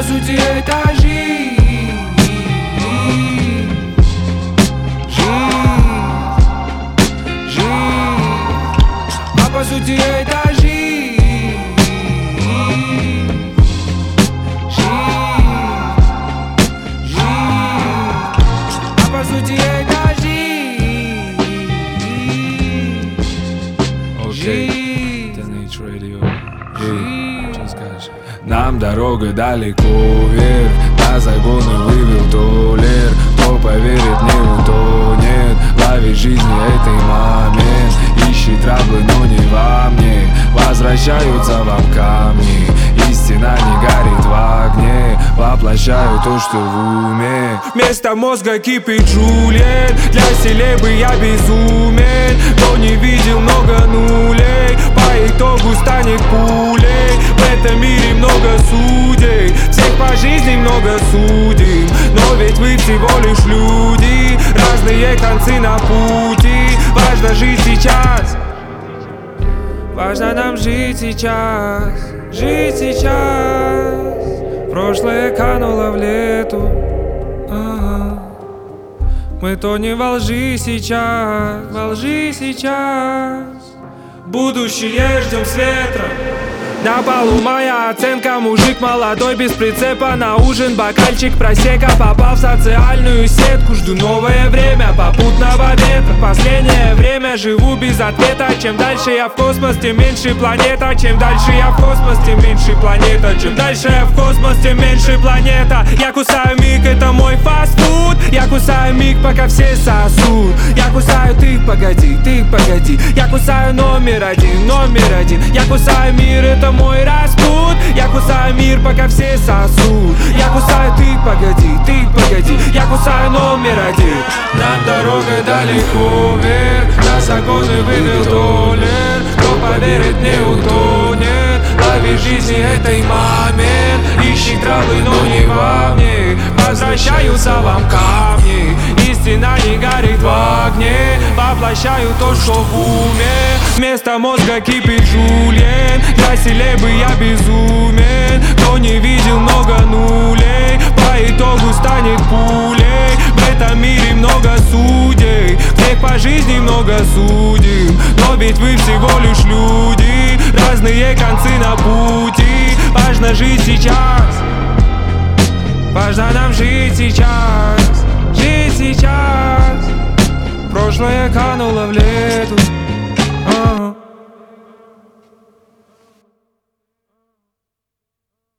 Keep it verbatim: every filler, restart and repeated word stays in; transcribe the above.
сути это жизнь. Жизнь, жизнь, а по сути это жизнь. Жизнь, жизнь, а по сути это жизнь. Окей, это Niche Radio. Эй, что скажешь? Нам дорога далеко вверх, на загоны вывел толер. Кто поверит, не утонет. Ловит жизни этой момент. Ищет траблы, но не во мне. Возвращаются вам камни. Истина не горит в огне. Воплощаю то, что в уме. Вместо мозга кипит Джульет. Для селебы я безумен. Кто не видел много нулей, по итогу станет пулей. В этом мире много судей, всех по жизни много судим. Но ведь вы всего лишь люди, разные концы на пути. Важно жить сейчас, важно нам жить сейчас, жить сейчас. Прошлое кануло в лету, ага. Мы тонем во лжи сейчас, во лжи сейчас. Будущее ждем с ветром. На балу моя оценка, мужик молодой без прицепа. На ужин бокальчик просека, попал в социальную сетку. Жду новое время попутного ветра. Последнее время живу без ответа. Чем дальше я в космос, тем меньше планета. Чем дальше я в космос, тем меньше планета. Чем дальше я в космос, тем меньше планета. Я кусаю миг, это мой фастфуд. Я кусаю миг, пока все сосут. Я кусаю ты, погоди, ты, погоди. Я кусаю номер один, номер один. Я кусаю мир, это мой распут. Я кусаю мир, пока все сосут. Я кусаю ты, погоди, ты, погоди. Я кусаю номер один. Над дорогой далеко вверх, на загоны вывел толер. Кто поверит, не утонет. Лови жизни этой момент. Ищи травы, но не во мне. Возвращаются вам камни. Истина не горит в огне. Воплощаю то, что в уме. Вместо мозга кипит Жульен. Для селебы я безумен. Кто не видел много нулей, по итогу станет пулей. В этом мире много судей, всех по жизни много судим. Но ведь вы всего лишь люди, разные концы на пути. Важно жить сейчас, важно нам жить сейчас, жить сейчас. Прошлое кануло в лету.